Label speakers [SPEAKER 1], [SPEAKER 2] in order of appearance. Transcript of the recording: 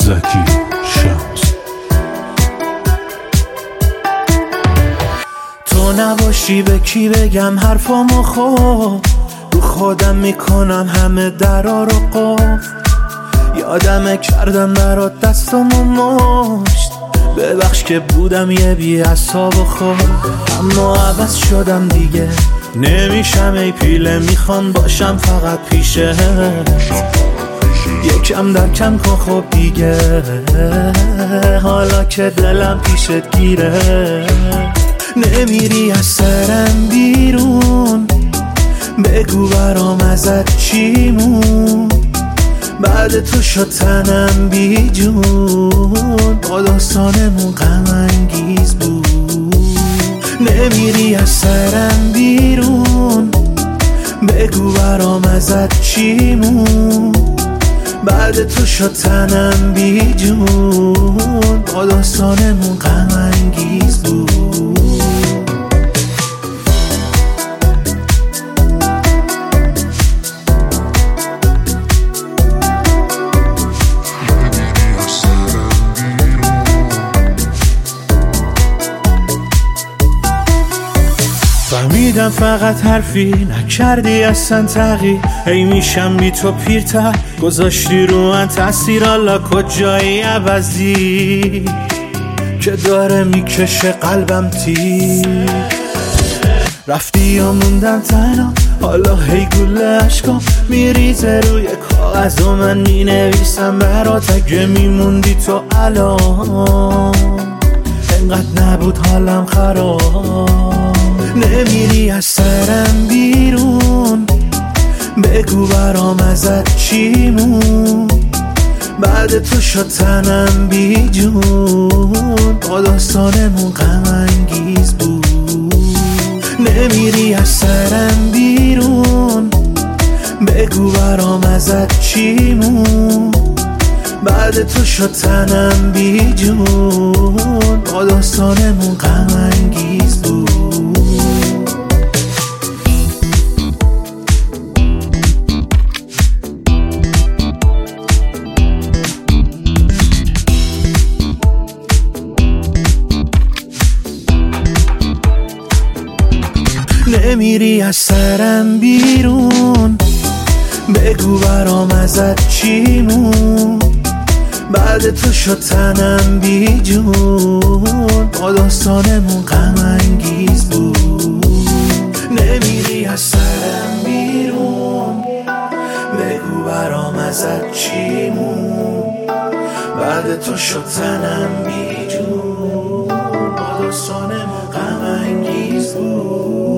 [SPEAKER 1] زکی شمس.
[SPEAKER 2] تو نباشی به کی بگم حرفامو، خب رو خودم میکنم همه درا رو قفل. یادمه کردم برات دستامو مشت، ببخش که بودم یه بی عصاب و خود، اما عوض شدم دیگه نمیشم ای پیله، میخوام باشم فقط پیشه. یکم در کم کن خب دیگه، حالا که دلم پیشت گیره. نمیری از سرم بیرون، بگو برام ازت چیمون، بعد تو شد تنم بی جون، با داستانمون غم انگیز بود. نمیری از سرم بیرون، بگو برام ازت چیمون، بعد تو شد تنم بی جون، با داستانمون غم انگیز بود. فهمیدم فقط حرفی نکردی اصلا تغییر، هی میشم بی تو پیرتر، گذاشتی رو من تاثیر، حالا کجایی عوضی که داره میکشه قلبم تیر. رفتی و موندم تنها، حالا هی گله عشقام میریزه روی کاغذ و من مینویسم برات، اگه میموندی تو الان انقدر نبود حالم خراب. نمیری از سرم بیرون، بگو برام ازت چیمون، بعد تو شد تنم بی جون، با داستانمون غم انگیز بود. نمیری از سرم بیرون، بگو برام ازت چیمون، بعد تو شد تنم بی جون، با داستانمون غم انگیز بود. نمیری از سرم بیرون، بگو برام ازت چیمون، بعد تو شد تنم بی جون، با داستانمون غم انگیز بود. نمیری از سرم بیرون، بگو برام ازت چیمون، بعد تو شد تنم بی جون، با داستانمون غم انگیز بود.